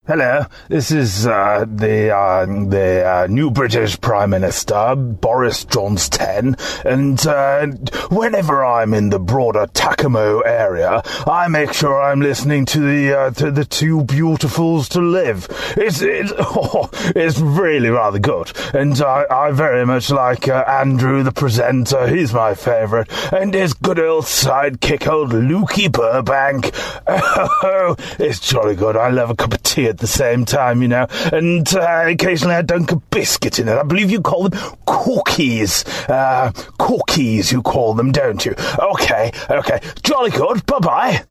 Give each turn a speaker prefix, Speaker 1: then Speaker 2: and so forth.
Speaker 1: Hello, this is the new British Prime Minister, Boris Johnson, and whenever I'm in the broader Takamo area, I make sure I'm listening to the Two Beautifuls to Live. It's really rather good, and I very much like Andrew, the presenter. He's my favourite, and his good old sidekick, old Lukey Burbank. Oh, it's jolly good. I love a cup of tea at the same time, you know, and occasionally I dunk a biscuit in it. I believe you call them cookies. Cookies, you call them, don't you? Okay, jolly good. Bye-bye.